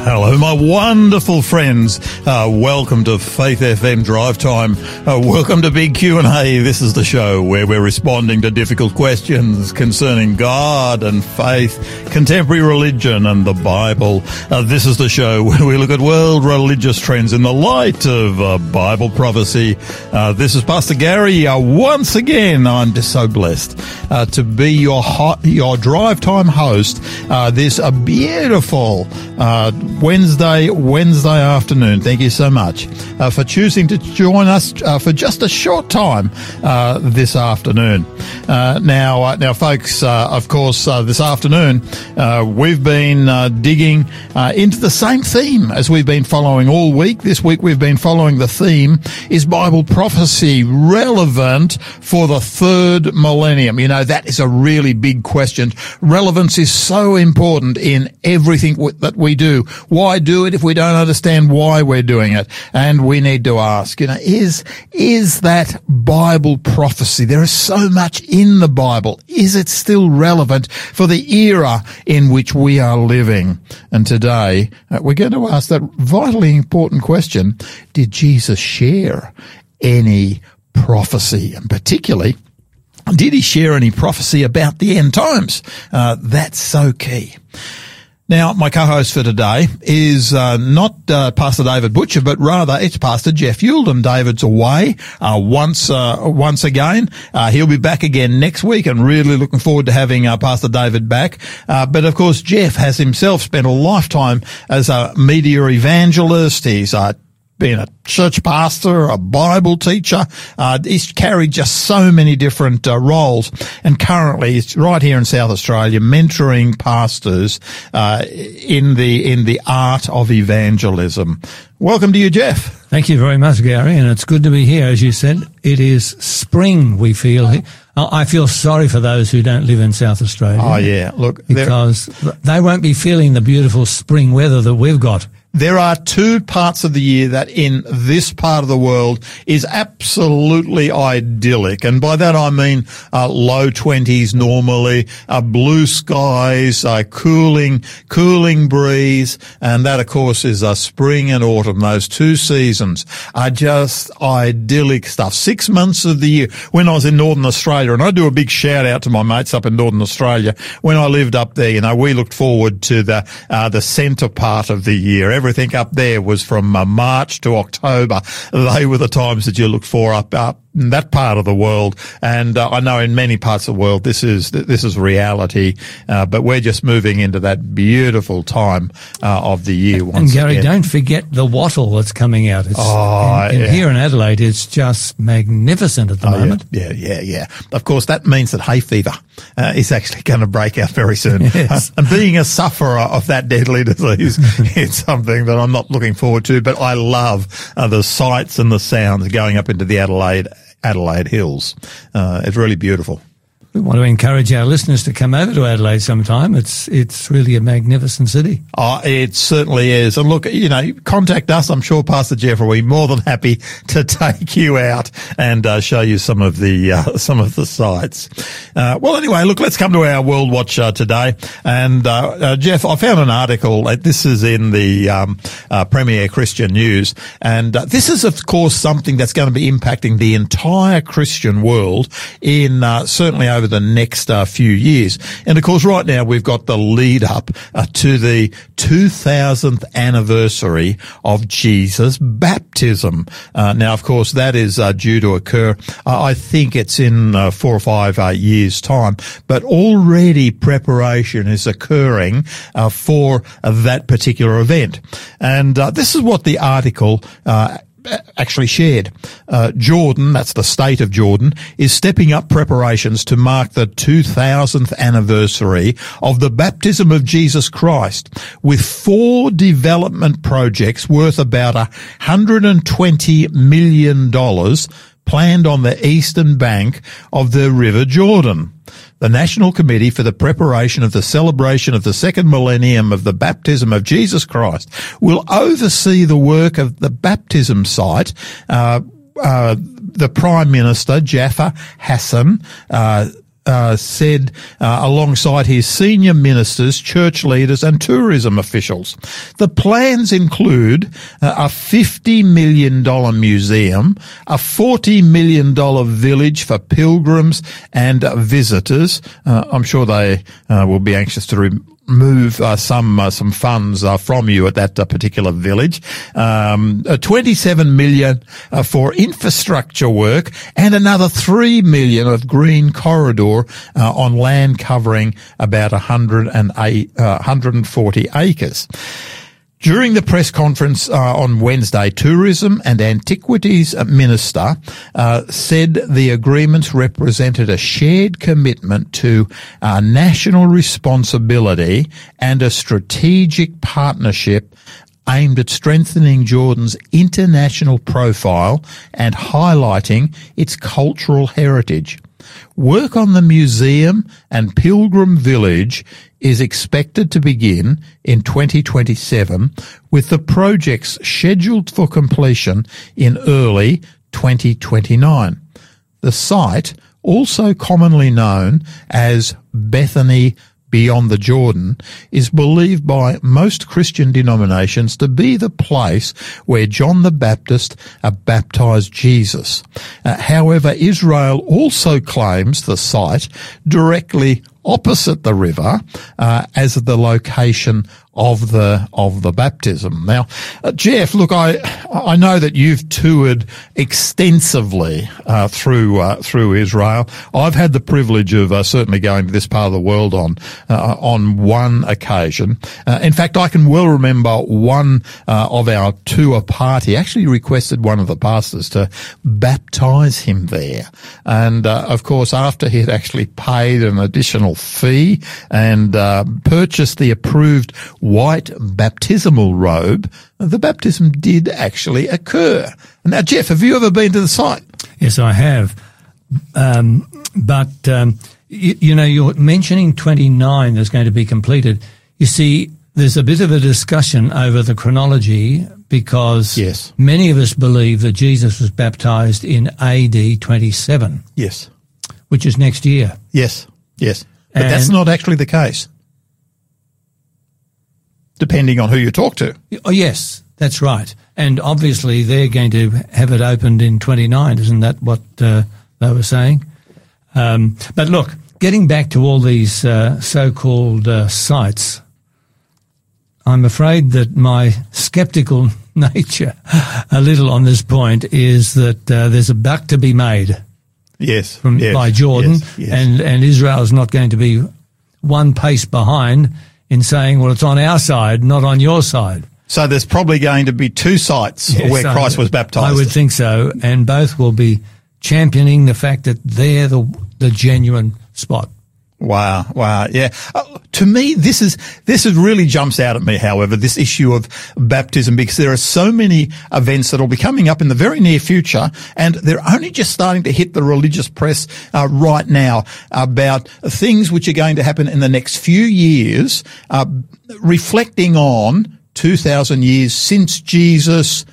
Hello, my wonderful friends. Welcome to Faith FM Drive Time. Welcome to Big Q&A. This is the show where we're responding to difficult questions concerning God and faith, contemporary religion and the Bible. This is the show where we look at world religious trends in the light of Bible prophecy. This is Pastor Gary. Once again, I'm just so blessed to be your Drive Time host this beautiful Wednesday afternoon. Thank you so much for choosing to join us for just a short time this afternoon. Now, folks, of course, this afternoon we've been digging into the same theme as we've been following all week. This week we've been following the theme, is Bible prophecy relevant for the third millennium? You know, that is a really big question. Relevance is so important in everything that we do. Why do it if we don't understand why we're doing it? And we need to ask, you know, is that Bible prophecy? There is so much in the Bible. Is it still relevant for the era in which we are living? And today we're going to ask that vitally important question: did Jesus share any prophecy? And particularly, did he share any prophecy about the end times? That's so key. Now, my co-host for today is not Pastor David Butcher, but rather it's Pastor Jeff Yulden. David's away once again. He'll be back again next week, and really looking forward to having Pastor David back. But of course, Jeff has himself spent a lifetime as a media evangelist. He's been a church pastor, a Bible teacher. He's carried just so many different roles, and currently he's right here in South Australia mentoring pastors in the art of evangelism. Welcome to you, Jeff. Thank you very much, Gary, and it's good to be here. As you said, it is spring, we feel. I feel sorry for those who don't live in South Australia. Oh, yeah. Look, because they won't be feeling the beautiful spring weather that we've got. There are two parts of the year that in this part of the world is absolutely idyllic. And by that I mean low 20s normally, blue skies, cooling breeze. And that, of course, is spring and autumn. Those two seasons are just idyllic stuff. 6 months of the year. When I was in Northern Australia, and I do a big shout out to my mates up in Northern Australia, when I lived up there, you know, we looked forward to the centre part of the year. Everything up there was from March to October. They were the times that you looked for up in that part of the world. And I know in many parts of the world this is reality. But we're just moving into that beautiful time of the year once And Gary, again. don't forget the wattle that's coming out. Here in Adelaide, it's just magnificent at the moment. Yeah. Of course, that means that hay fever is actually going to break out very soon. Yes. And being a sufferer of that deadly disease, it's something that I'm not looking forward to, but I love the sights and the sounds going up into the Adelaide Hills. It's really beautiful. We want to encourage our listeners to come over to Adelaide sometime. It's really a magnificent city. Oh, it certainly is. And look, you know, contact us. I'm sure Pastor Jeff will be more than happy to take you out and show you some of the sights. Well, anyway, look, let's come to our World Watch today. And Jeff, I found an article. This is in the Premier Christian News, and this is, of course, something that's going to be impacting the entire Christian world in certainly over the next few years. And of course, right now we've got the lead up to the 2000th anniversary of Jesus' baptism. Now, of course, that is due to occur, I think it's in 4 or 5 years' time, but already preparation is occurring for that particular event. And this is what the article actually shared. Jordan, that's the state of Jordan, is stepping up preparations to mark the 2000th anniversary of the baptism of Jesus Christ, with 4 development projects worth about $120 million planned on the eastern bank of the River Jordan. The National Committee for the Preparation of the Celebration of the Second Millennium of the Baptism of Jesus Christ will oversee the work of the baptism site. The Prime Minister, Jafar Hassan, said alongside his senior ministers, church leaders and tourism officials. The plans include a $50 million museum, a $40 million village for pilgrims and visitors. I'm sure they will be anxious to remove some funds from you at that particular village. $27 million for infrastructure work, and another $3 million of green corridor on land covering about 140 acres. During the press conference on Wednesday, Tourism and Antiquities Minister said the agreements represented a shared commitment to national responsibility and a strategic partnership aimed at strengthening Jordan's international profile and highlighting its cultural heritage. Work on the museum and pilgrim village is expected to begin in 2027, with the projects scheduled for completion in early 2029. The site, also commonly known as Bethany Beyond the Jordan, is believed by most Christian denominations to be the place where John the Baptist baptized Jesus. However, Israel also claims the site directly opposite the river as the location of the baptism. Now, Jeff, look, I know that you've toured extensively through Israel. I've had the privilege of certainly going to this part of the world on one occasion. In fact, I can well remember one of our tour party actually requested one of the pastors to baptize him there, and of course, after he had actually paid an additional fee and purchased the approved white baptismal robe, the baptism did actually occur. Now, Jeff, have you ever been to the site? Yes, I have. But you know, you're mentioning 29 that's going to be completed. You see, there's a bit of a discussion over the chronology because yes, many of us believe that Jesus was baptized in AD 27. Yes. Which is next year. Yes, yes. But that's not actually the case, depending on who you talk to. Oh, yes, that's right. And obviously they're going to have it opened in 29. Isn't that what they were saying? But look, getting back to all these so-called sites, I'm afraid that my sceptical nature a little on this point is that there's a buck to be made. Yes, by Jordan, yes. And Israel is not going to be one pace behind in saying, well, it's on our side, not on your side. So there's probably going to be two sites where Christ was baptized. I would think so, and both will be championing the fact that they're the genuine spot. Wow, yeah. To me, this really jumps out at me, however, this issue of baptism, because there are so many events that will be coming up in the very near future, and they're only just starting to hit the religious press right now about things which are going to happen in the next few years, reflecting on 2,000 years since Jesus,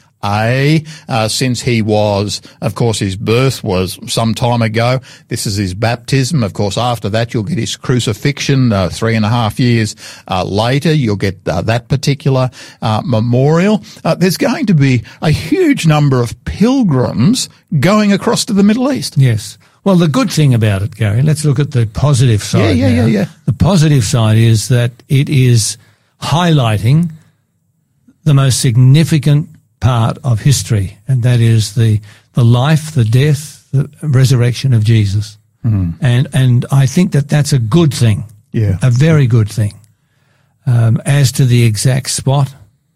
since he was, of course, his birth was some time ago. This is his baptism. Of course, after that, you'll get his crucifixion, 3.5 years later. You'll get that particular memorial. There's going to be a huge number of pilgrims going across to the Middle East. Yes. Well, the good thing about it, Gary, let's look at the positive side. Yeah. The positive side is that it is highlighting the most significant part of history, and that is the life, the death, the resurrection of Jesus. And I think that that's a good thing, a very good thing. As to the exact spot,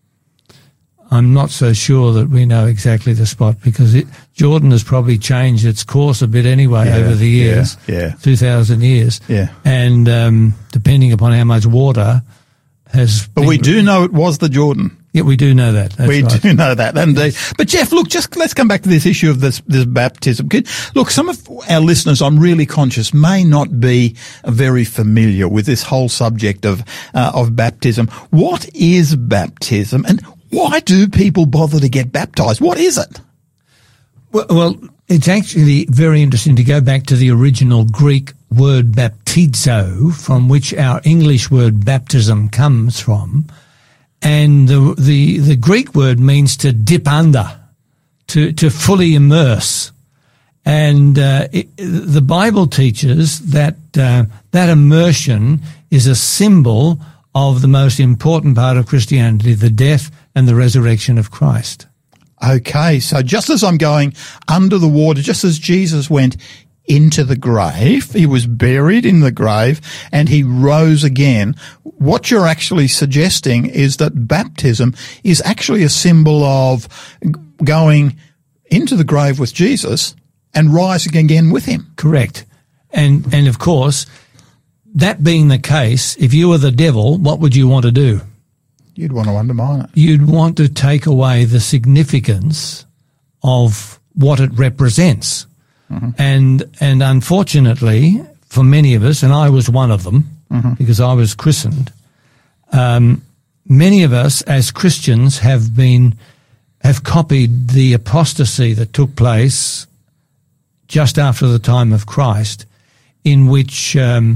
I'm not so sure that we know exactly the spot, because Jordan has probably changed its course a bit anyway over the years, 2,000 years. And depending upon how much water has But we do know it was the Jordan. Yeah, we do know that. That's we right. do know that, indeed. But Jeff, look, let's come back to this issue of this baptism. Look, some of our listeners, I'm really conscious, may not be very familiar with this whole subject of baptism. What is baptism, and why do people bother to get baptized? What is it? Well, it's actually very interesting to go back to the original Greek word baptizo, from which our English word baptism comes from. And the Greek word means to dip under, to fully immerse. And the Bible teaches that that immersion is a symbol of the most important part of Christianity, the death and the resurrection of Christ. Okay, so just as I'm going under the water, just as Jesus went into the grave, he was buried in the grave and he rose again, what you're actually suggesting is that baptism is actually a symbol of going into the grave with Jesus and rising again with him. Correct. And of course, that being the case, if you were the devil, what would you want to do? You'd want to undermine it. You'd want to take away the significance of what it represents. Mm-hmm. And unfortunately, for many of us, and I was one of them, mm-hmm. because I was christened, many of us as Christians have copied the apostasy that took place just after the time of Christ, in which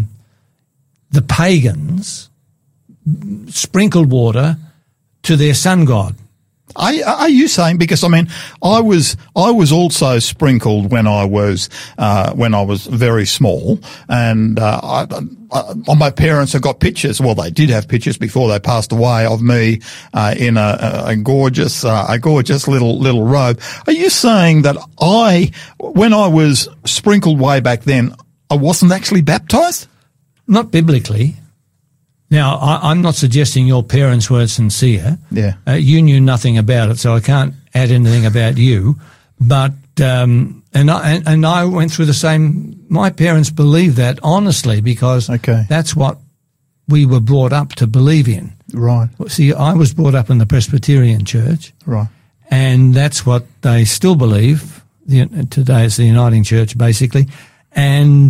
the pagans sprinkled water to their sun god. Are you saying, because I mean, I was also sprinkled when I was very small, and my parents have got pictures. Well, they did have pictures before they passed away of me in a gorgeous little robe. Are you saying that when I was sprinkled way back then, I wasn't actually baptized? Not biblically. Now, I'm not suggesting your parents were sincere. Yeah. You knew nothing about it, so I can't add anything about you. But and I went through the same. My parents believed that honestly, because that's what we were brought up to believe in. Right. See, I was brought up in the Presbyterian Church. Right. And that's what they still believe. Today it's the Uniting Church, basically. And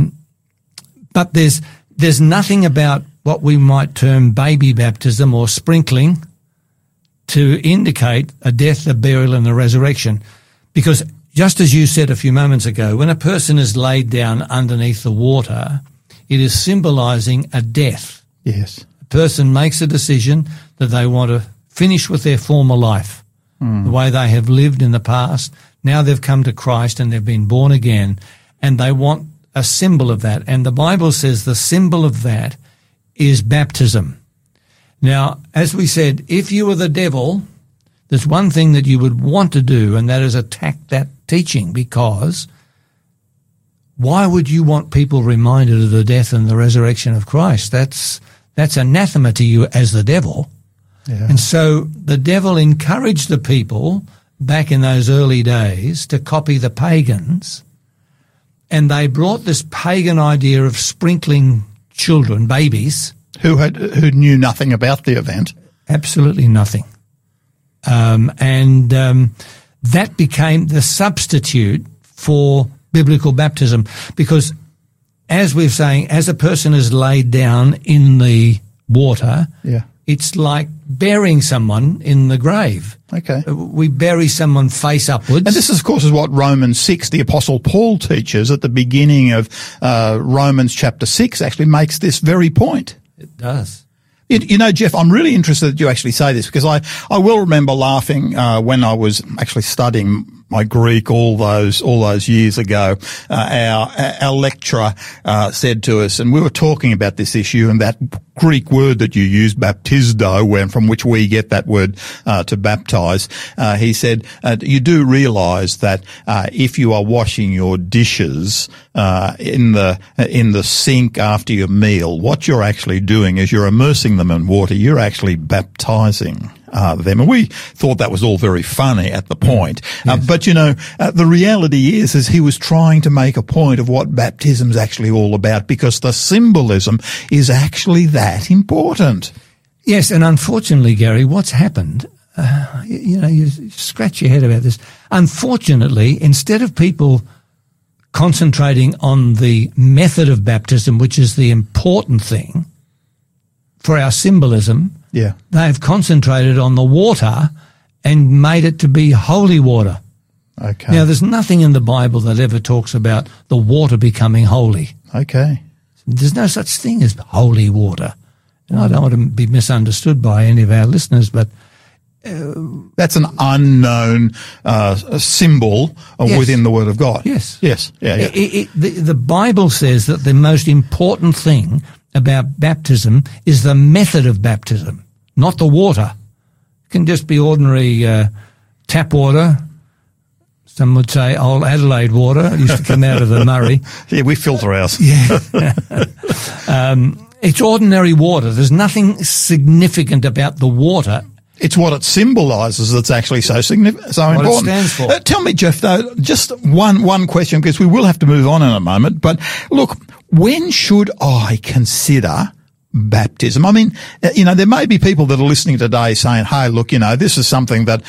but there's nothing about what we might term baby baptism or sprinkling to indicate a death, a burial, and a resurrection. Because just as you said a few moments ago, when a person is laid down underneath the water, it is symbolizing a death. Yes. A person makes a decision that they want to finish with their former life, the way they have lived in the past. Now they've come to Christ and they've been born again, and they want a symbol of that. And the Bible says the symbol of that is baptism. Now, as we said, if you were the devil, there's one thing that you would want to do, and that is attack that teaching, because why would you want people reminded of the death and the resurrection of Christ? That's anathema to you as the devil. Yeah. And so the devil encouraged the people back in those early days to copy the pagans, and they brought this pagan idea of sprinkling children, babies, who knew nothing about the event. Absolutely nothing. And that became the substitute for biblical baptism, because as we're saying, as a person is laid down in the water, it's like burying someone in the grave. Okay. We bury someone face upwards. And this, of course, is what Romans 6, the Apostle Paul teaches at the beginning of Romans chapter 6, actually makes this very point. It does. You know, Jeff, I'm really interested that you actually say this, because I will remember laughing when I was actually studying my Greek all those years ago. Our lecturer said to us, and we were talking about this issue, and that Greek word that you use, baptizo, from which we get that word to baptize. He said, you do realize that if you are washing your dishes in the sink after your meal, what you're actually doing is you're immersing them in water. You're actually baptizing them. And we thought that was all very funny at the point. Yes. But you know, the reality is he was trying to make a point of what baptism's actually all about, because the symbolism is actually that important. Yes, and unfortunately, Gary, what's happened, you scratch your head about this. Unfortunately, instead of people concentrating on the method of baptism, which is the important thing for our symbolism, they've concentrated on the water and made it to be holy water. Okay. Now, there's nothing in the Bible that ever talks about the water becoming holy. Okay. There's no such thing as holy water. And I don't want to be misunderstood by any of our listeners, but that's an unknown symbol Yes. within the Word of God. Yes. Yes. Yeah. The Bible says that the most important thing about baptism is the method of baptism, not the water. It can just be ordinary tap water. Some would say old Adelaide water. It used to come out of the Murray. Yeah, we filter ours. Yeah. It's ordinary water. There's nothing significant about the water. It's what it symbolises that's actually so significant, so What it important. stands for. Tell me, Jeff, though, just one question, because we will have to move on in a moment. But look, when should I consider baptism? I mean, there may be people that are listening today saying, hey, look, this is something that,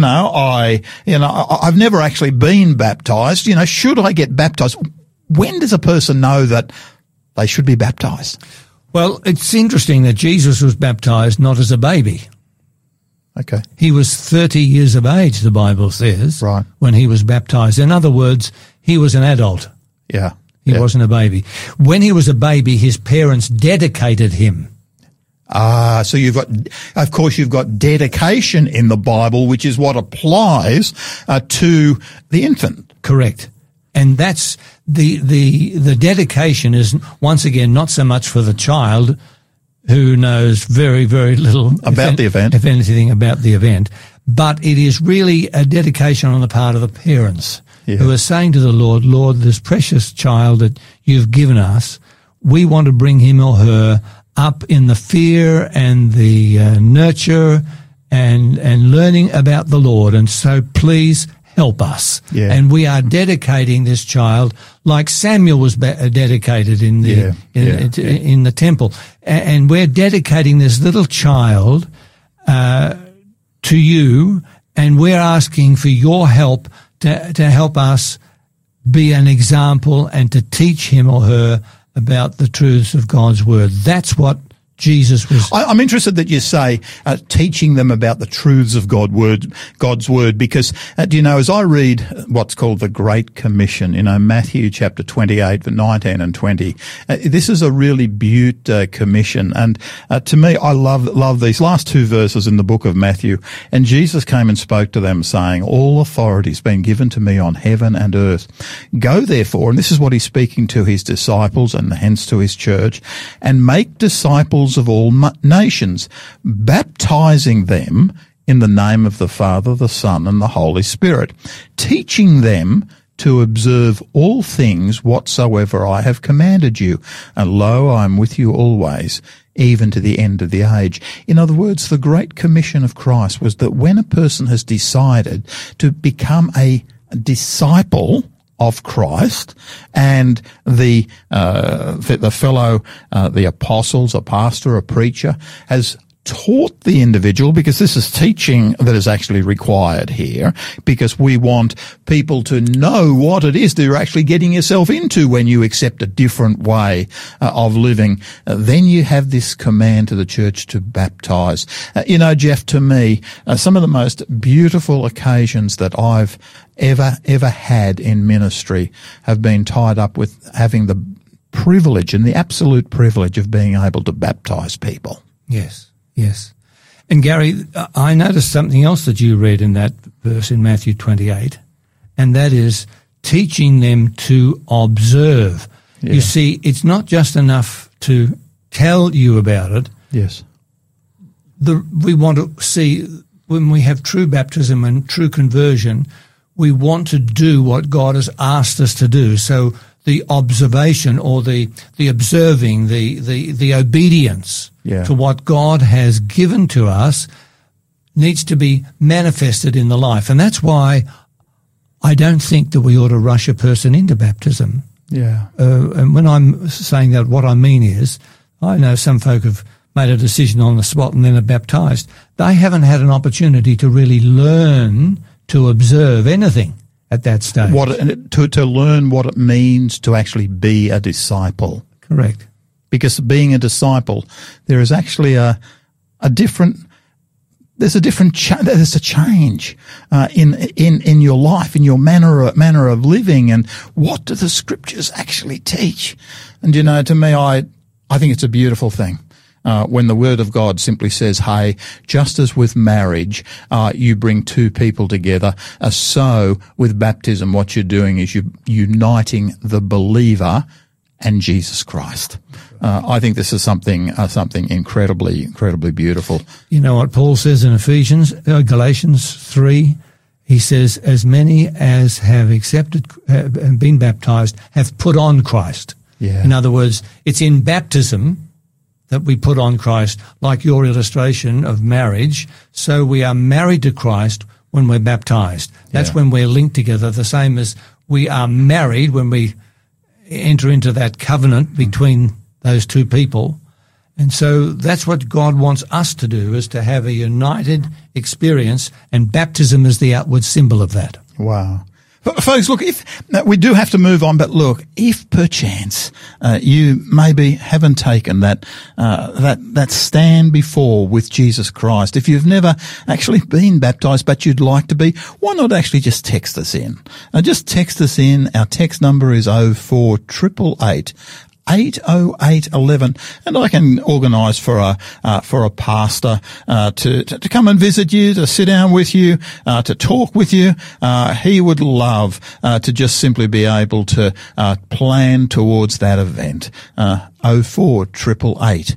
I've never actually been baptised. Should I get baptised? When does a person know that they should be baptised? Well, it's interesting that Jesus was baptised not as a baby. Okay. He was 30 years of age, the Bible says, Right. when he was baptised. In other words, he was an adult. Yeah. He wasn't a baby. When he was a baby, his parents dedicated him. So you've got dedication in the Bible, which is what applies to the infant. Correct. And that's the dedication is, once again, not so much for the child, who knows very, very little About the event. if anything, about the event. But it is really a dedication on the part of the parents who are saying to the Lord, Lord, this precious child that you've given us, we want to bring him or her up in the fear and the nurture and learning about the Lord. And so please help us. Yeah. And we are dedicating this child like Samuel was dedicated in the temple. And we're dedicating this little child to you, and we're asking for your help to help us be an example and to teach him or her about the truths of God's word. That's what Jesus was. I'm interested that you say teaching them about the truths of God's word, because as I read what's called the Great Commission, Matthew chapter 28, 19 and 20, this is a really beaut commission, and to me, I love these last two verses in the book of Matthew. And Jesus came and spoke to them, saying, "All authority has been given to me on heaven and earth. Go therefore," and this is what he's speaking to his disciples and hence to his church, "and make disciples of all nations, baptizing them in the name of the Father, the Son, and the Holy Spirit, teaching them to observe all things whatsoever I have commanded you. And lo, I am with you always, even to the end of the age." In other words, the Great Commission of Christ was that when a person has decided to become a disciple of Christ, and the apostles, a pastor, a preacher, has taught the individual, because this is teaching that is actually required here, because we want people to know what it is that you're actually getting yourself into when you accept a different way of living. Then you have this command to the church to baptize. Jeff, to me, some of the most beautiful occasions that I've ever had in ministry have been tied up with having the privilege and the absolute privilege of being able to baptize people. Yes. Yes. And Gary, I noticed something else that you read in that verse in Matthew 28, and that is teaching them to observe. Yeah. You see, it's not just enough to tell you about it. Yes. We want to see, when we have true baptism and true conversion, we want to do what God has asked us to do. So the observation, or the observing, the obedience to what God has given to us needs to be manifested in the life. And that's why I don't think that we ought to rush a person into baptism. Yeah. And when I'm saying that, what I mean is, I know some folk have made a decision on the spot and then are baptized. They haven't had an opportunity to really learn to observe anything at that stage. To learn what it means to actually be a disciple. there's a different there's a change in your life, in your manner of living, and what do the scriptures actually teach? And to me, I think it's a beautiful thing. When the Word of God simply says, hey, just as with marriage, you bring two people together, so with baptism what you're doing is you're uniting the believer and Jesus Christ. I think this is something incredibly beautiful. You know what Paul says in Galatians 3? He says, as many as have accepted and been baptized have put on Christ. Yeah. In other words, it's in baptism that we put on Christ, like your illustration of marriage. So we are married to Christ when we're baptized. That's when we're linked together, the same as we are married when we enter into that covenant between those two people. And so that's what God wants us to do, is to have a united experience, and baptism is the outward symbol of that. Wow. Folks, look, if we do have to move on, but look, if perchance you maybe haven't taken that stand before with Jesus Christ, if you've never actually been baptized but you'd like to be, why not actually just text us in? Just text us in. Our text number is 04888 80811, and I can organise for a pastor to come and visit you, to sit down with you, to talk with you. He would love to just simply be able to plan towards that event. 04888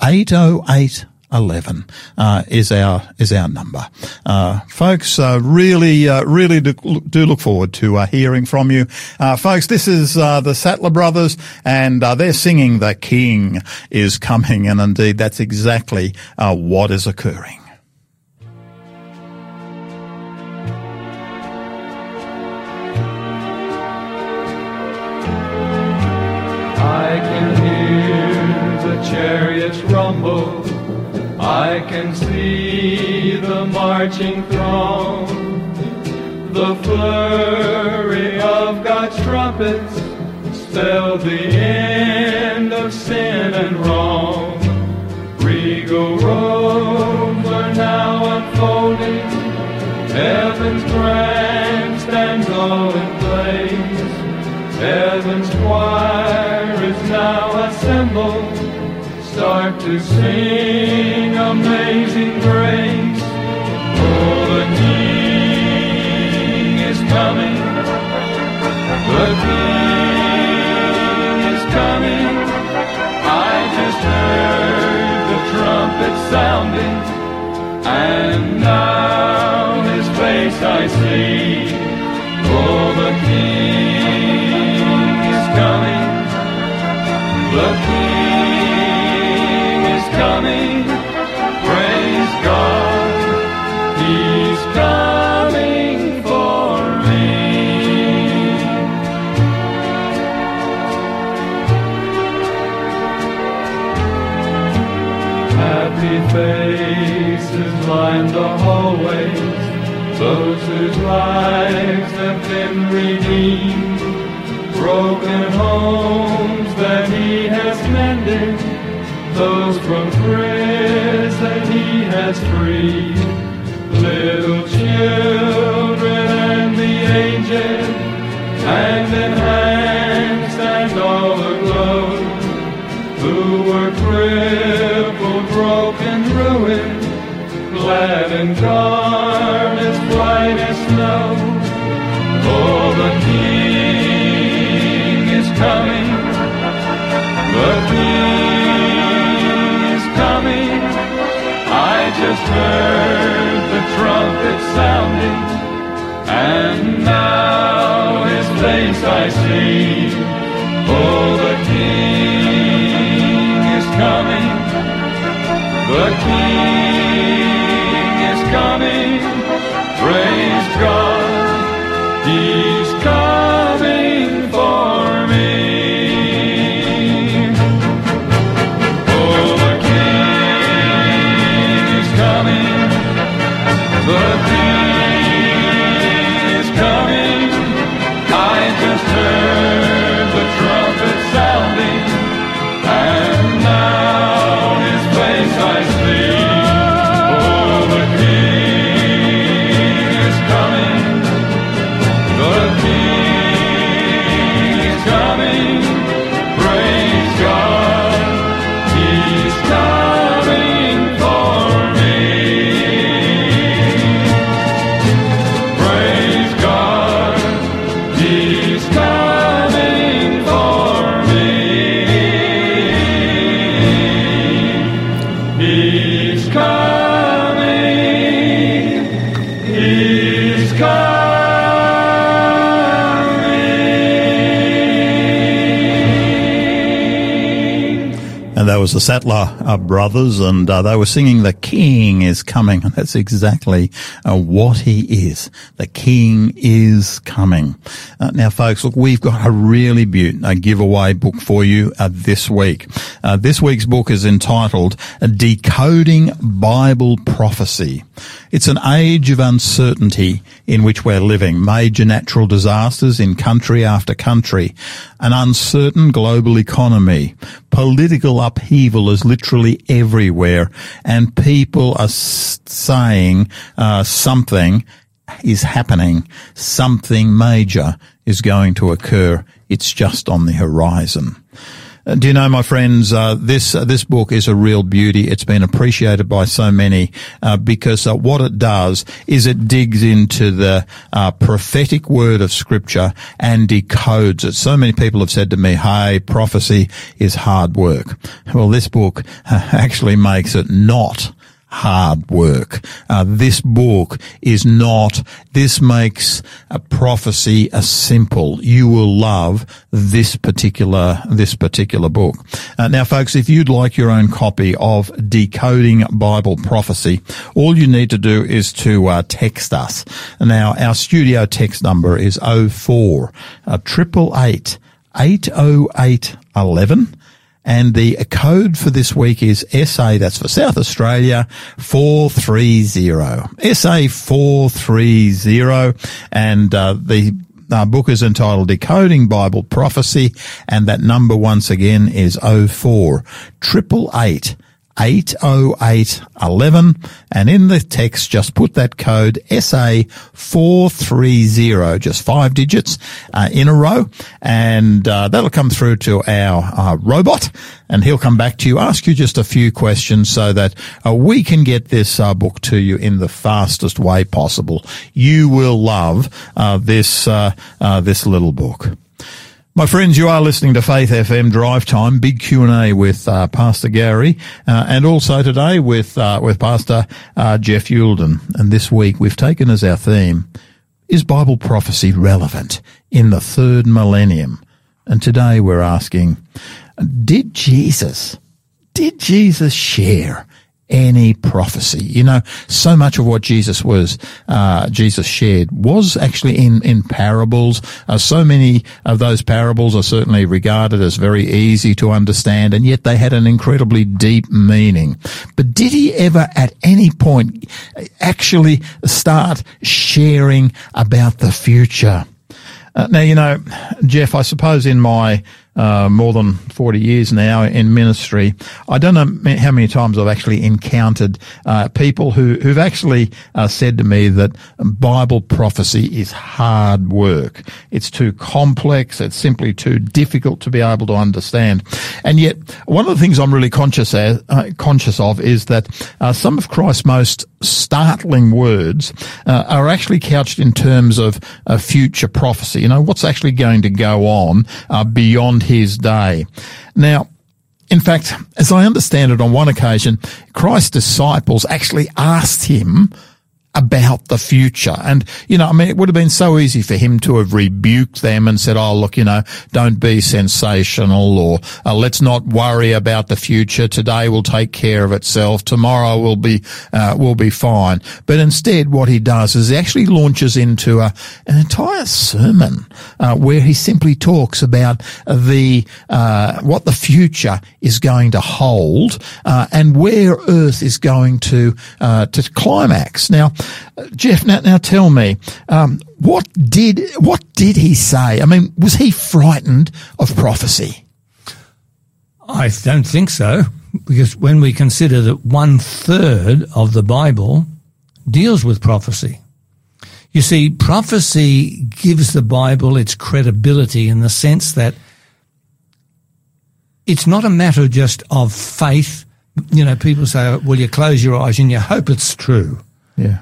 80811 is our number. Folks, really do look forward to hearing from you. Folks, this is the Sattler Brothers, and they're singing "The King is Coming," and indeed that's exactly what is occurring. I can hear the chariots rumble, I can see the marching throng, the flurry of God's trumpets spell the end of sin and wrong. Regal robes are now unfolding, heaven's grandstands all in place, heaven's choir is now assembled, start to sing Amazing Grace. Oh, the King is coming, the King is coming. I just heard the trumpet sounding, and now His face I see. Oh, the King is coming, the King is coming, praise God, He's coming for me. Happy faces line the hallways, those whose lives have been redeemed, broken homes that He has mended, those from prison He has freed, little children and the aged, hand in hand stand all aglow, who were crippled, broken, ruined, glad in garments white as snow. Oh, the King is coming, the King is coming. I just heard the trumpet sounding, and now His face I see. Oh, the King is coming, the King is coming, praise God, He's coming for me. Oh, the King is coming, the King is coming. I just heard the trumpet sounding, He's coming. And that was the Sattler brothers, and they were singing "The King is Coming." And that's exactly what he is. The King is coming. Now, folks, look, we've got a really beautiful giveaway book for you this week. This week's book is entitled "Decoding Bible Prophecy." It's an age of uncertainty in which we're living. Major natural disasters in country after country, an uncertain global economy, political upheaval is literally everywhere, and people are saying something is happening, something major is going to occur. It's just on the horizon. Do you know, my friends, this book is a real beauty. It's been appreciated by so many because what it does is it digs into the prophetic word of Scripture and decodes it. So many people have said to me, "Hey, prophecy is hard work." Well, this book actually makes it not hard work. This book is not. This makes a prophecy simple. You will love this particular book. Now, folks, if you'd like your own copy of Decoding Bible Prophecy, all you need to do is to text us. Now, our studio text number is 04 888 808 11. And the code for this week is SA, that's for South Australia, 430. SA 430. And the book is entitled Decoding Bible Prophecy. And that number once again is 04 888 808 11, and in the text just put that code SA 430, just 5 digits in a row, and that'll come through to our robot, and he'll come back to you, ask you just a few questions so that we can get this book to you in the fastest way possible. You will love this little book. My friends, you are listening to Faith FM Drive Time, big Q&A with Pastor Gary, and also today with Pastor Jeff Yulden. And this week we've taken as our theme, is Bible prophecy relevant in the third millennium? And today we're asking, did Jesus share any prophecy? You know, so much of what Jesus shared was actually in parables. So many of those parables are certainly regarded as very easy to understand, and yet they had an incredibly deep meaning. But did he ever at any point actually start sharing about the future? Now, you know, Jeff, I suppose in my more than 40 years now in ministry, I don't know how many times I've actually encountered people who've actually said to me that Bible prophecy is hard work. It's too complex. It's simply too difficult to be able to understand. And yet, one of the things I'm really conscious of is that some of Christ's most startling words are actually couched in terms of future prophecy. You know, what's actually going to go on beyond his day. Now, in fact, as I understand it, on one occasion, Christ's disciples actually asked him about the future. And, you know, I mean, it would have been so easy for him to have rebuked them and said, oh, look, you know, don't be sensational, or let's not worry about the future. Today will take care of itself. Tomorrow will be fine. But instead, what he does is he actually launches into an entire sermon, where he simply talks about what the future is going to hold, and where earth is going to climax. Now, Jeff, now tell me, what did he say? I mean, was he frightened of prophecy? I don't think so, because when we consider that 1/3 of the Bible deals with prophecy. You see, prophecy gives the Bible its credibility in the sense that it's not a matter just of faith. You know, people say, well, you close your eyes and you hope it's true. Yeah.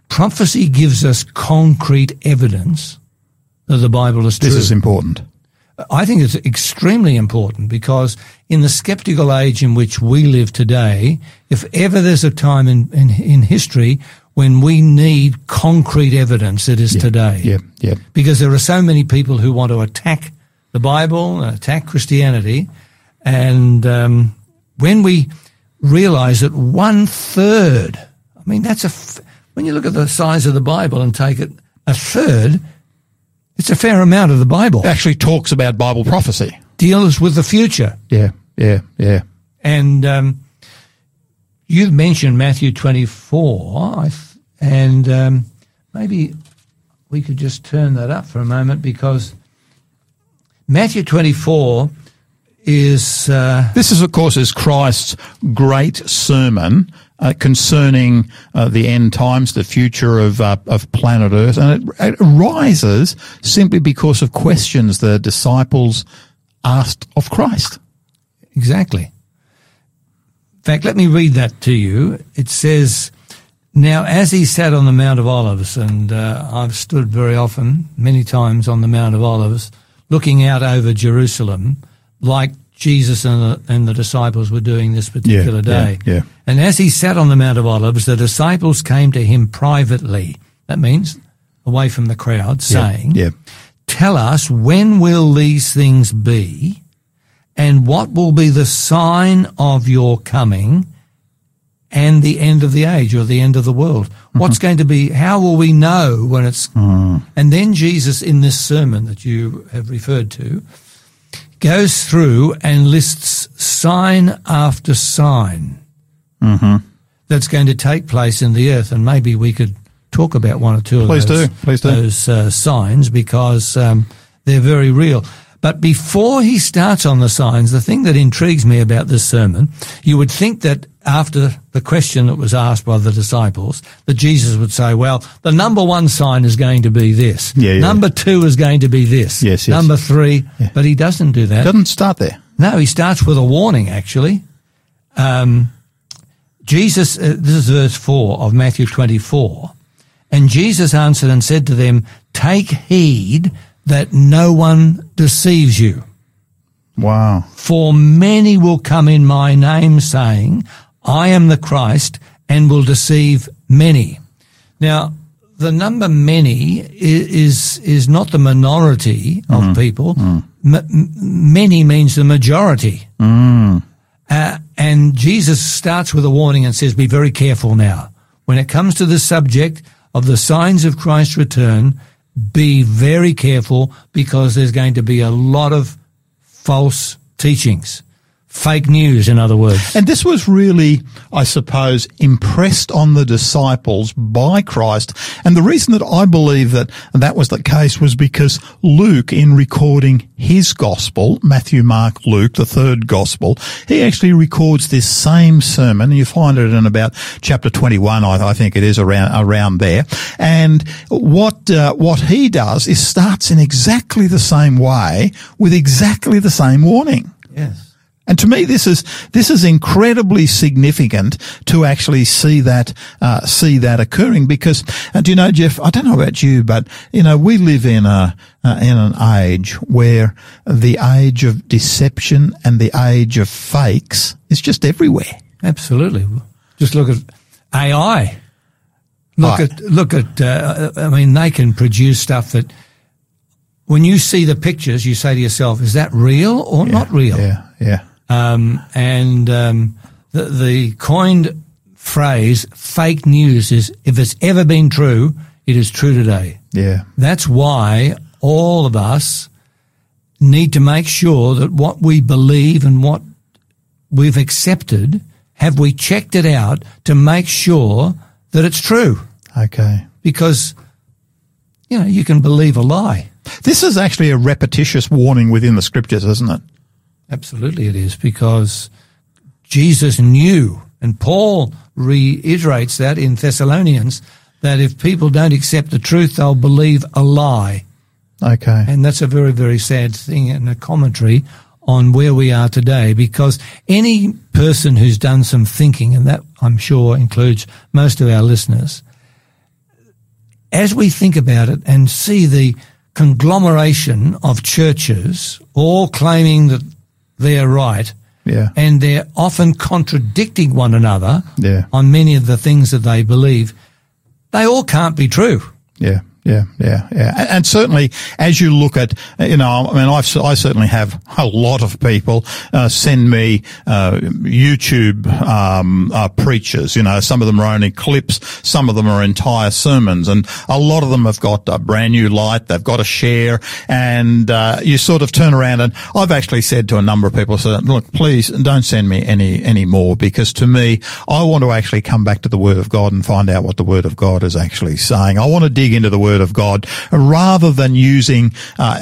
Prophecy gives us concrete evidence that the Bible is true. This is important. I think it's extremely important, because in the skeptical age in which we live today, if ever there's a time in history when we need concrete evidence, it is today. Yeah. Because there are so many people who want to attack the Bible, attack Christianity, and when we realise that 1/3, I mean, when you look at the size of the Bible and take it a third, it's a fair amount of the Bible. It actually talks about Bible prophecy. Deals with the future. Yeah. And you've mentioned Matthew 24, and maybe we could just turn that up for a moment, because Matthew 24 is... This is, of course, is Christ's great sermon concerning the end times, the future of planet Earth, and it arises simply because of questions the disciples asked of Christ. Exactly. In fact, let me read that to you. It says, "Now as he sat on the Mount of Olives," and I've stood very often, many times on the Mount of Olives, looking out over Jerusalem, like Jesus and the disciples were doing this particular day. Yeah. And as he sat on the Mount of Olives, the disciples came to him privately. That means away from the crowd, saying, "Tell us, when will these things be? And what will be the sign of your coming and the end of the age, or the end of the world?" What's going to be, how will we know when it's... And then Jesus, in this sermon that you have referred to, goes through and lists sign after sign that's going to take place in the earth. And maybe we could talk about one or two of those signs, because they're very real. But before he starts on the signs, the thing that intrigues me about this sermon, you would think that after the question that was asked by the disciples, that Jesus would say, well, the number one sign is going to be this. Number 2 is going to be this. Number 3. But he doesn't do that. Doesn't start there. No, he starts with a warning, actually. Jesus, this is verse 4 of Matthew 24. "And Jesus answered and said to them, take heed that no one deceives you. Wow. For many will come in my name, saying, I am the Christ, and will deceive many." Now, the number many is not the minority of people. Many means the majority. And Jesus starts with a warning and says, be very careful now. When it comes to the subject of the signs of Christ's return, be very careful, because there's going to be a lot of false teachings. Fake news, in other words. And this was really, I suppose, impressed on the disciples by Christ. And the reason that I believe that was the case was because Luke, in recording his gospel, Matthew, Mark, Luke, the third gospel, he actually records this same sermon. You find it in about chapter 21, I think it is, around there. And what he does is starts in exactly the same way with exactly the same warning. Yes. And to me, this is incredibly significant to actually see that occurring, because, do you know, Jeff, I don't know about you, but, you know, we live in an age where the age of deception and the age of fakes is just everywhere. Absolutely. Just look at AI. Look at, I mean, they can produce stuff that when you see the pictures, you say to yourself, is that real or not real? Yeah. The coined phrase fake news is, if it's ever been true, it is true today. Yeah. That's why all of us need to make sure that what we believe and what we've accepted, have we checked it out to make sure that it's true? Okay. Because, you know, you can believe a lie. This is actually a repetitious warning within the scriptures, isn't it? Absolutely it is, because Jesus knew, and Paul reiterates that in Thessalonians, that if people don't accept the truth, they'll believe a lie. Okay. And that's a very, very sad thing, and a commentary on where we are today, because any person who's done some thinking, and that I'm sure includes most of our listeners, as we think about it and see the conglomeration of churches all claiming that they're right, and they're often contradicting one another on many of the things that they believe. They all can't be true. Yeah. And certainly, as you look at, I certainly have a lot of people send me YouTube preachers. Some of them are only clips, some of them are entire sermons, and a lot of them have got a brand new light. They've got a share, and you sort of turn around, and I've actually said to a number of people, look, please don't send me any more, because to me, I want to actually come back to the Word of God and find out what the Word of God is actually saying. I want to dig into the Word of God rather than using,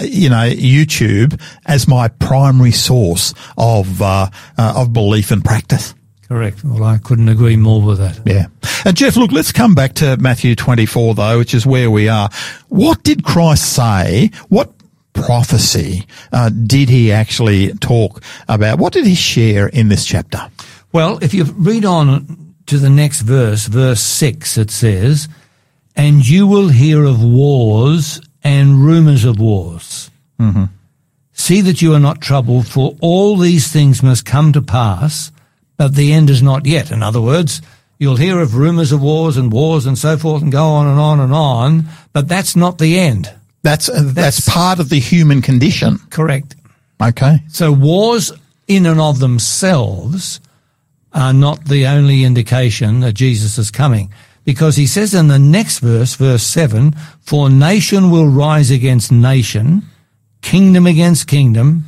YouTube as my primary source of belief and practice. Correct. Well, I couldn't agree more with that. Yeah. Jeff, look, let's come back to Matthew 24 though, which is where we are. What did Christ say? What prophecy did he actually talk about? What did he share in this chapter? Well, if you read on to the next verse 6, it says, "And you will hear of wars and rumours of wars. Mm-hmm. See that you are not troubled, for all these things must come to pass, but the end is not yet." In other words, you'll hear of rumours of wars and so forth, and go on and on and on, but that's not the end. That's part of the human condition. Correct. Okay. So wars in and of themselves are not the only indication that Jesus is coming. Because he says in the next verse 7, "For nation will rise against nation, kingdom against kingdom,"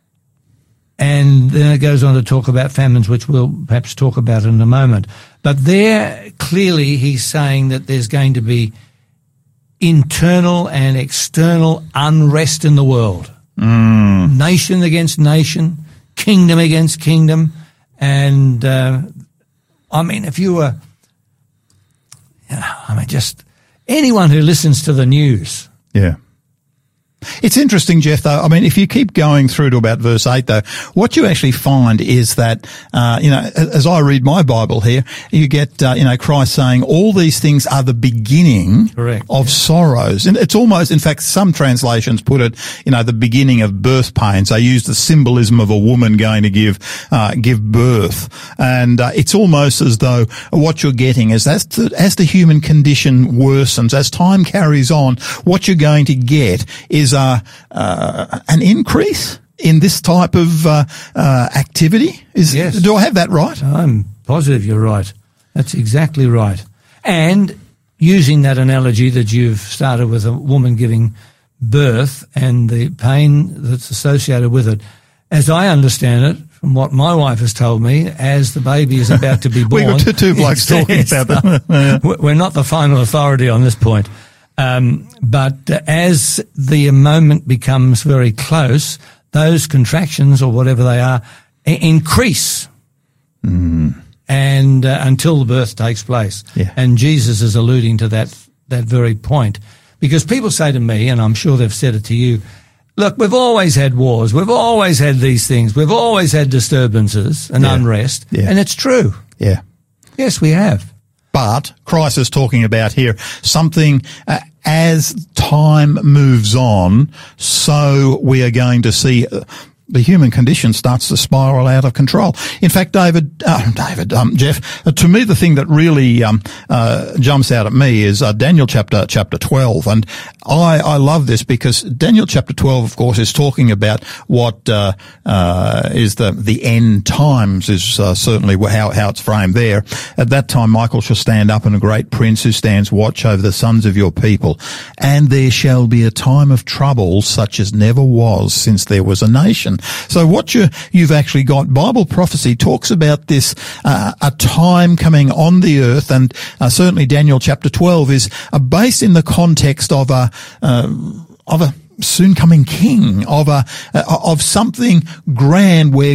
and then it goes on to talk about famines, which we'll perhaps talk about in a moment. But there, clearly, he's saying that there's going to be internal and external unrest in the world. Nation against nation, kingdom against kingdom, and, if you were... just anyone who listens to the news. Yeah. It's interesting, Jeff, though. If you keep going through to about verse 8, though, what you actually find is that, as I read my Bible here, you get, Christ saying all these things are the beginning of sorrows. And it's almost, in fact, some translations put it, the beginning of birth pains. They use the symbolism of a woman going to give birth. And, it's almost as though what you're getting is as the human condition worsens, as time carries on, what you're going to get is an increase in this type of activity. Yes. Do I have that right? I'm positive you're right. That's exactly right. And using that analogy that you've started with a woman giving birth and the pain that's associated with it, as I understand it, from what my wife has told me, as the baby is about to be born... We've got two blokes talking about that. We're not the final authority on this point. But as the moment becomes very close, those contractions, or whatever they are, increase. And until the birth takes place. Yeah. And Jesus is alluding to that very point. Because people say to me, and I'm sure they've said it to you, look, we've always had wars, we've always had these things, we've always had disturbances and unrest, and it's true. Yeah. Yes, we have. But Christ is talking about here something as time moves on, so we are going to see the human condition starts to spiral out of control. In fact, Jeff, to me the thing that really jumps out at me is Daniel chapter 12, and I love this because Daniel chapter 12, of course, is talking about what is the end times, is certainly how it's framed there. At that time, Michael shall stand up, and a great prince who stands watch over the sons of your people, and there shall be a time of trouble such as never was since there was a nation. So what you've actually got, Bible prophecy talks about this, a time coming on the earth, and certainly Daniel chapter 12 is based in the context of a soon coming king, of something grand where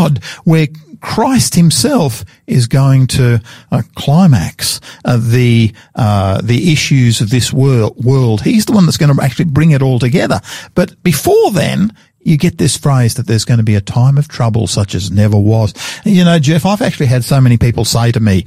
Christ himself is going to climax the issues of this world. He's the one that's going to actually bring it all together. But before then, you get this phrase that there's going to be a time of trouble such as never was. And, you know, Jeff, I've actually had so many people say to me,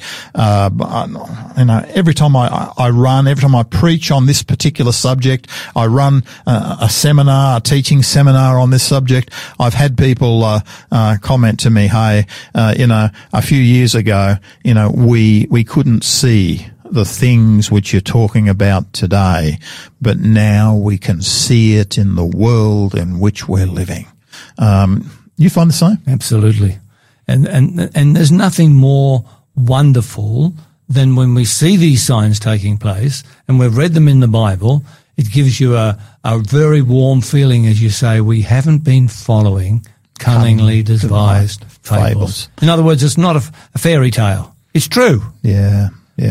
every time I run, every time I preach on this particular subject, I run a seminar, a teaching seminar on this subject, I've had people comment to me, hey, a few years ago, we couldn't see the things which you're talking about today, but now we can see it in the world in which we're living. You find the same? Absolutely. And there's nothing more wonderful than when we see these signs taking place and we've read them in the Bible. It gives you a very warm feeling, as you say, we haven't been following cunningly devised fables. In other words, it's not a fairy tale. It's true. Yeah.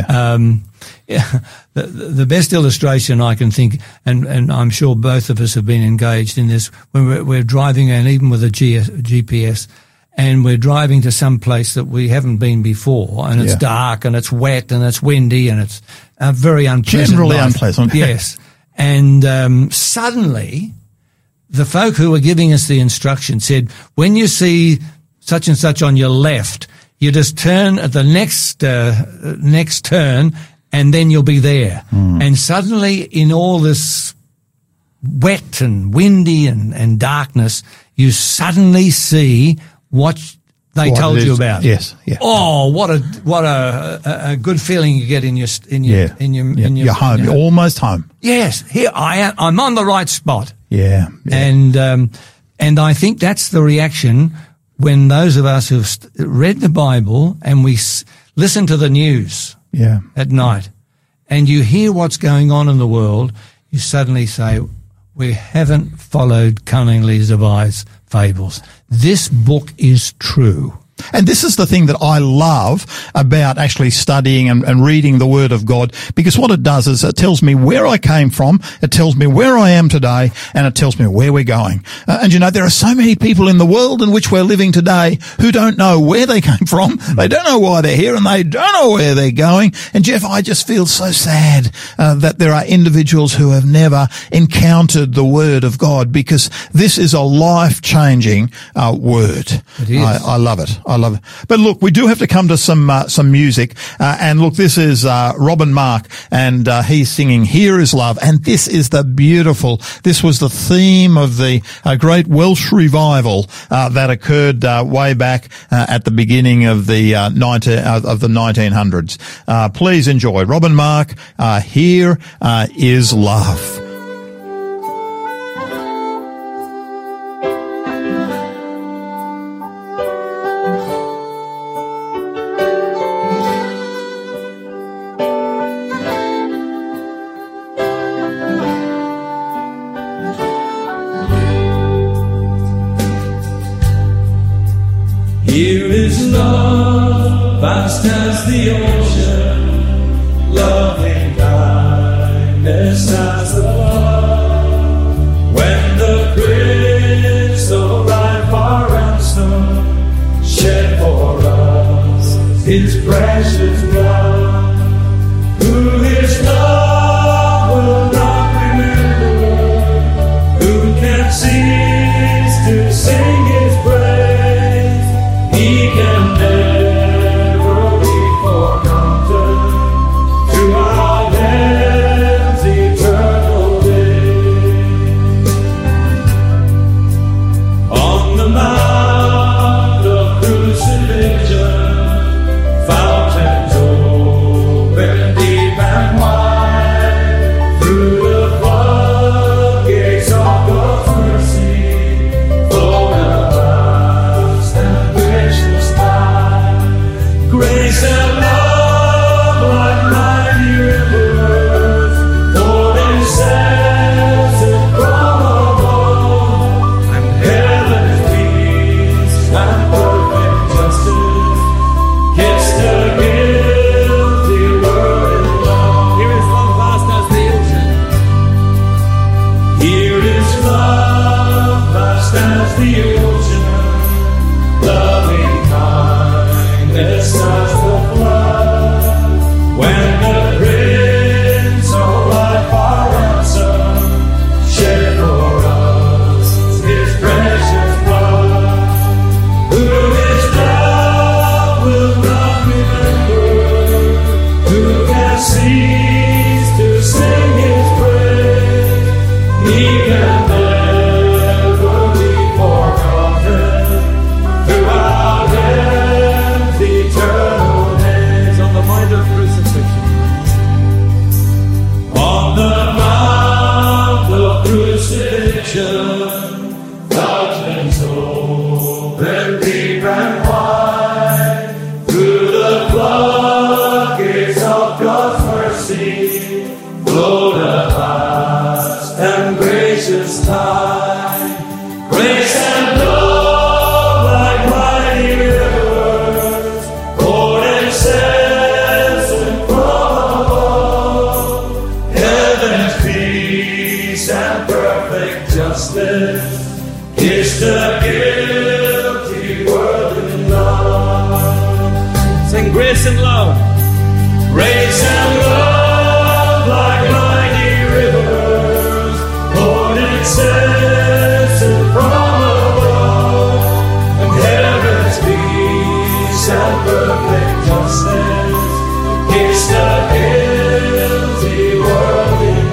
The best illustration I can think, and I'm sure both of us have been engaged in this, when we're driving, and even with a GPS, and we're driving to some place that we haven't been before, and it's dark, and it's wet, and it's windy, and it's very unpleasant. Generally unpleasant. Yes. And suddenly, the folk who were giving us the instruction said, when you see such and such on your left, you just turn at the next turn, and then you'll be there. And suddenly, in all this wet and windy and darkness, you suddenly see what they told you about. Yes. Yeah. Oh, what a good feeling you get in your home. You're almost home. Yes. Here I am. I'm on the right spot. Yeah. And I think that's the reaction when those of us who've read the Bible and we listen to the news at night and you hear what's going on in the world, you suddenly say, we haven't followed cunningly devised fables. This book is true. And this is the thing that I love about actually studying and reading the Word of God, because what it does is it tells me where I came from, it tells me where I am today, and it tells me where we're going. And there are so many people in the world in which we're living today who don't know where they came from, they don't know why they're here, and they don't know where they're going. And Jeff, I just feel so sad that there are individuals who have never encountered the Word of God, because this is a life-changing Word. It is. I love it. I love it. But look, we do have to come to some music. And look, this is Robin Mark, and he's singing Here Is Love. And this is this was the theme of the great Welsh revival that occurred way back at the beginning of the 1900s. Please enjoy Robin Mark, Here Is Love. Here is love, vast as the ocean, loving kindness as the flood. When the crystal life our ransom shed for us His precious blood, who His love will not remember, who can cease to sing His praise. He can never be forgotten through our heaven's eternal day. On the mount of crucifixion, fountains justice. Kiss the guilty world in love. Sing grace and love. Grace and love like mighty rivers, poured incessant from above, and heaven's peace and perfect justice. Kiss the guilty world in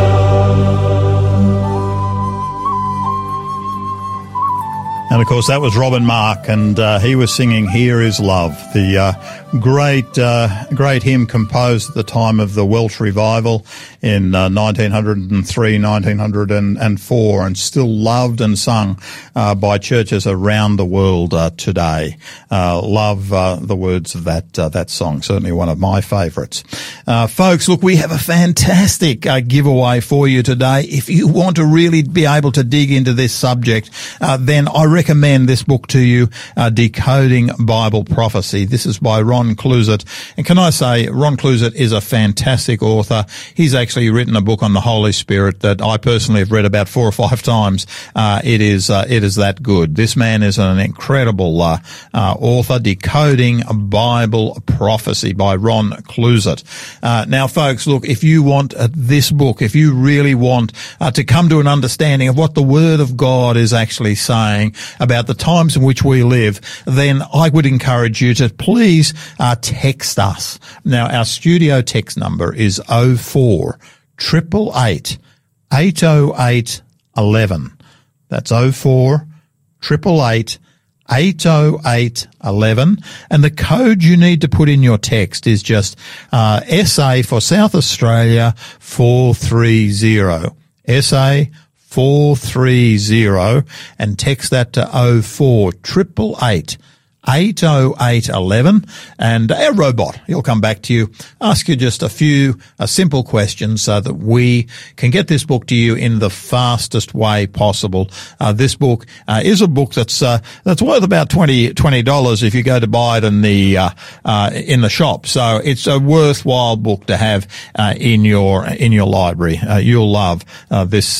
love. And of course, that was Robin Mark, and he was singing "Here Is Love," the great hymn composed at the time of the Welsh revival in 1903, 1904, and still loved and sung by churches around the world today. Love the words of that song. Certainly one of my favourites. Folks, look, we have a fantastic giveaway for you today. If you want to really be able to dig into this subject, then I recommend this book to you, Decoding Bible Prophecy. This is by Ron Cluzet. And can I say, Ron Cluzet is a fantastic author. He's actually written a book on the Holy Spirit that I personally have read about 4 or 5 times. It is that good. This man is an incredible author. Decoding Bible Prophecy by Ron Cluzet. Now, folks, look, if you want this book, if you really want to come to an understanding of what the Word of God is actually saying about the times in which we live, then I would encourage you to please text us. Now, our studio text number is 04 888 808 11. That's 04 888 808 11. And the code you need to put in your text is just SA for South Australia 430. SA 430, and text that to 04 888 808 11, and our robot, he'll come back to you, ask you just a few simple questions so that we can get this book to you in the fastest way possible. This book is a book that's worth about $20 if you go to buy it in the shop. So it's a worthwhile book to have in your library. You'll love this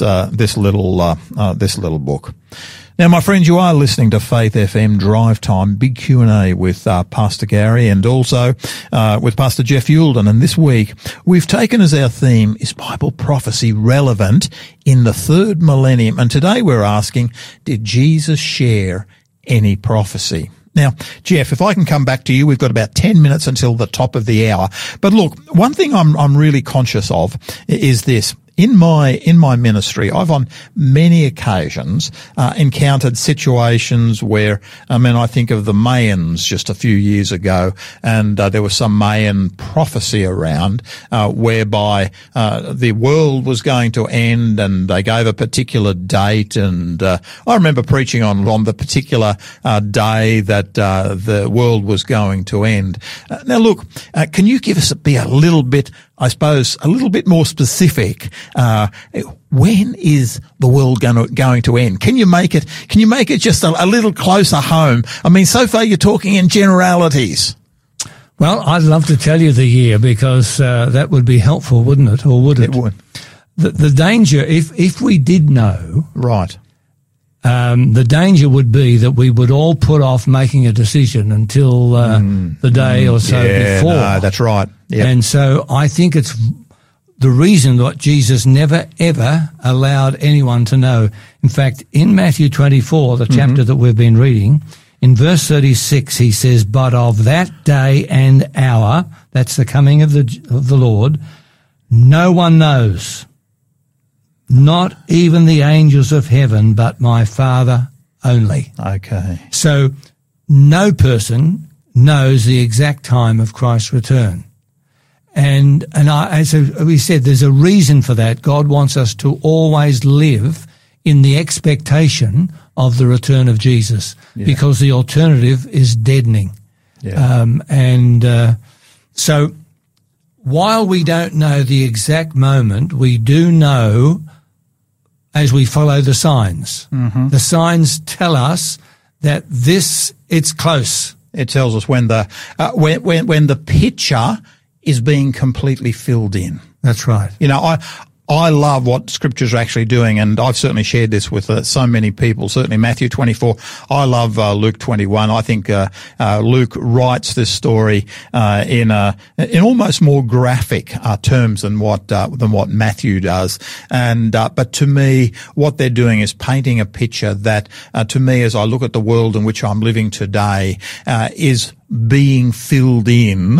little book. Now, my friends, you are listening to Faith FM Drive Time, Big Q&A with Pastor Gary and also with Pastor Jeff Yulden. And this week, we've taken as our theme, is Bible prophecy relevant in the third millennium? And today we're asking, did Jesus share any prophecy? Now, Jeff, if I can come back to you, we've got about 10 minutes until the top of the hour. But look, one thing I'm really conscious of is this. In my ministry, I've on many occasions encountered situations where, I think of the Mayans just a few years ago, and there was some Mayan prophecy around whereby the world was going to end, and they gave a particular date, and I remember preaching on the particular day that the world was going to end. Now, look, can you be a little bit, I suppose, a little bit more specific? When is the world going to end? Can you make it just a little closer home? So far you're talking in generalities. Well, I'd love to tell you the year because that would be helpful, wouldn't it? Or would it? It would. The danger, if we did know, right, the danger would be that we would all put off making a decision until the day or so before. No, that's right. Yep. And so I think it's the reason that Jesus never, ever allowed anyone to know. In fact, in Matthew 24, the chapter that we've been reading, in verse 36, he says, "But of that day and hour," that's the coming of the Lord, "no one knows, not even the angels of heaven, but my Father only." Okay. So no person knows the exact time of Christ's return. And as we said, there's a reason for that. God wants us to always live in the expectation of the return of Jesus, because the alternative is deadening. Yeah. So while we don't know the exact moment, we do know as we follow the signs. Mm-hmm. The signs tell us that it's close. It tells us when the picture is being completely filled in. That's right. I love what Scripture's actually doing, and I've certainly shared this with so many people, certainly Matthew 24. I love Luke 21. I think Luke writes this story in almost more graphic terms than what Matthew does. And but to me, what they're doing is painting a picture that, to me, as I look at the world in which I'm living today, is being filled in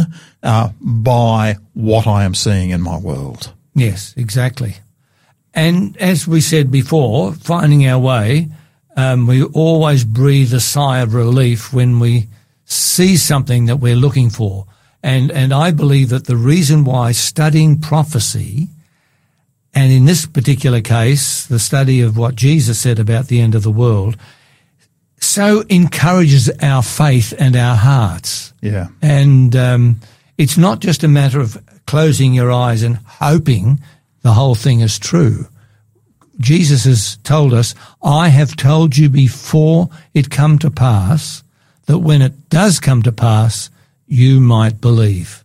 by what I am seeing in my world. Yes, exactly. And as we said before, finding our way, we always breathe a sigh of relief when we see something that we're looking for. And I believe that the reason why studying prophecy, and in this particular case, the study of what Jesus said about the end of the world, so encourages our faith and our hearts. Yeah. And it's not just a matter of closing your eyes and hoping the whole thing is true. Jesus has told us, I have told you before it come to pass, that when it does come to pass, you might believe.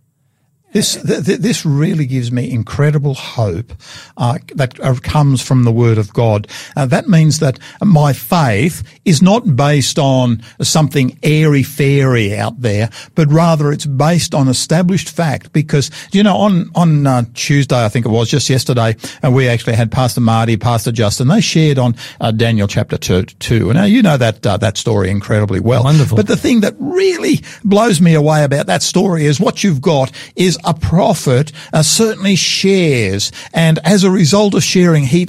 This really gives me incredible hope that comes from the Word of God. That means that my faith is not based on something airy-fairy out there, but rather it's based on established fact. Because, you know, on Tuesday, I think it was, just yesterday, we actually had Pastor Marty, Pastor Justin. They shared on Daniel chapter 2. Now, you know that story incredibly well. Wonderful. But the thing that really blows me away about that story is what you've got is a prophet certainly shares, and as a result of sharing, he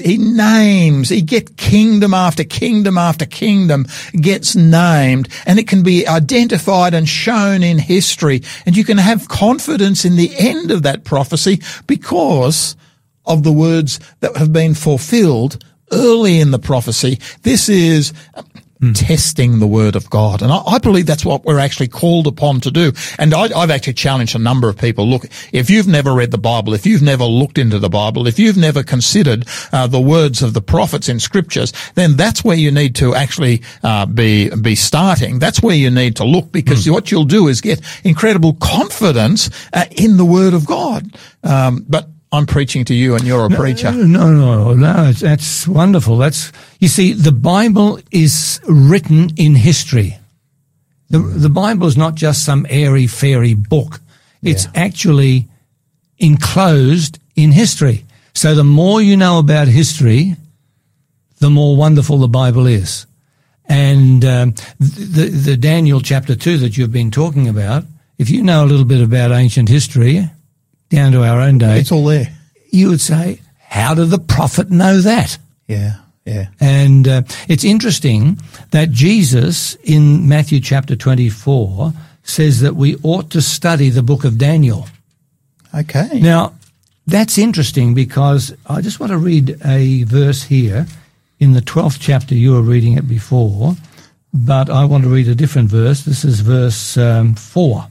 get kingdom after kingdom after kingdom gets named, and it can be identified and shown in history, and you can have confidence in the end of that prophecy because of the words that have been fulfilled early in the prophecy. This is testing the Word of God. And I believe that's what we're actually called upon to do. And I've actually challenged a number of people, look, if you've never read the Bible, if you've never looked into the Bible, if you've never considered the words of the prophets in Scriptures, then that's where you need to actually be starting. That's where you need to look, because what you'll do is get incredible confidence in the Word of God. But I'm preaching to you and you're a preacher. No, that's wonderful. You see, the Bible is written in history. The Bible is not just some airy-fairy book. It's actually enclosed in history. So the more you know about history, the more wonderful the Bible is. And the Daniel chapter 2 that you've been talking about, if you know a little bit about ancient history, down to our own day, it's all there. You would say, how did the prophet know that? Yeah. And it's interesting that Jesus in Matthew chapter 24 says that we ought to study the book of Daniel. Okay. Now, that's interesting because I just want to read a verse here in the 12th chapter. You were reading it before, but I want to read a different verse. This is verse 4.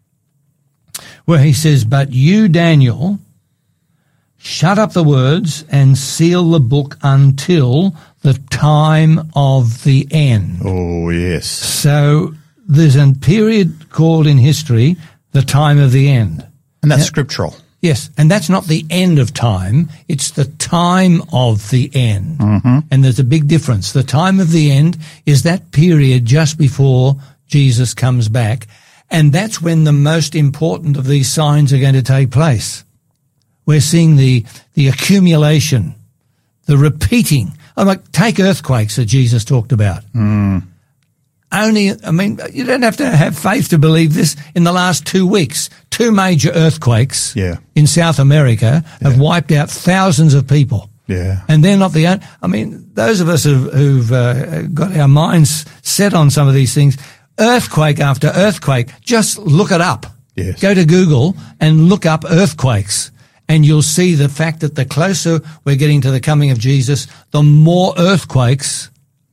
Where he says, but you, Daniel, shut up the words and seal the book until the time of the end. Oh, yes. So there's a period called in history the time of the end. And that's scriptural. Yes, and that's not the end of time. It's the time of the end. Mm-hmm. And there's a big difference. The time of the end is that period just before Jesus comes back. And that's when the most important of these signs are going to take place. We're seeing the accumulation, the repeating. Take earthquakes that Jesus talked about. You don't have to have faith to believe this. In the last 2 weeks, 2 major earthquakes in South America have wiped out thousands of people. Yeah. And they're not the only, those of us who've got our minds set on some of these things, earthquake after earthquake, just look it up. Yes. Go to Google and look up earthquakes, and you'll see the fact that the closer we're getting to the coming of Jesus, the more earthquakes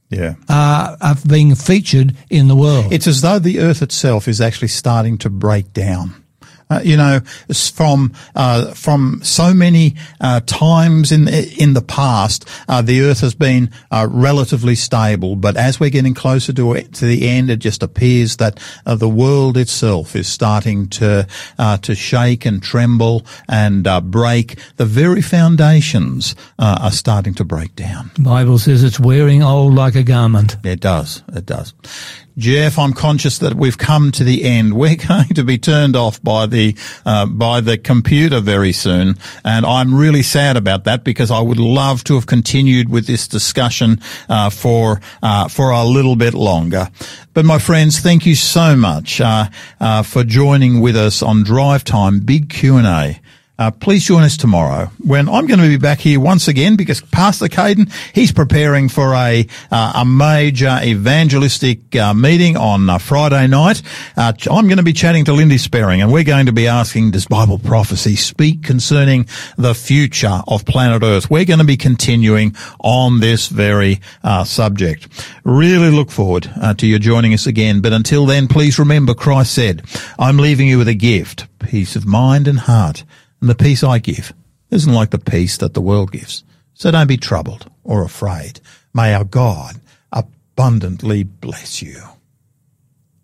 are being featured in the world. It's as though the earth itself is actually starting to break down. From so many times in the past, the earth has been relatively stable. But as we're getting closer to the end, it just appears that the world itself is starting to shake and tremble and break. The very foundations are starting to break down. The Bible says it's wearing old like a garment. It does. It does. Jeff, I'm conscious that we've come to the end. We're going to be turned off by the computer very soon, and I'm really sad about that because I would love to have continued with this discussion for a little bit longer. But my friends, thank you so much for joining with us on Drive Time Big Q&A. Please join us tomorrow when I'm going to be back here once again because Pastor Caden, he's preparing for a major evangelistic meeting on Friday night. I'm going to be chatting to Lindy Sperring and we're going to be asking, does Bible prophecy speak concerning the future of planet Earth? We're going to be continuing on this very subject. Really look forward to you joining us again. But until then, please remember Christ said, I'm leaving you with a gift, peace of mind and heart. And the peace I give isn't like the peace that the world gives. So don't be troubled or afraid. May our God abundantly bless you.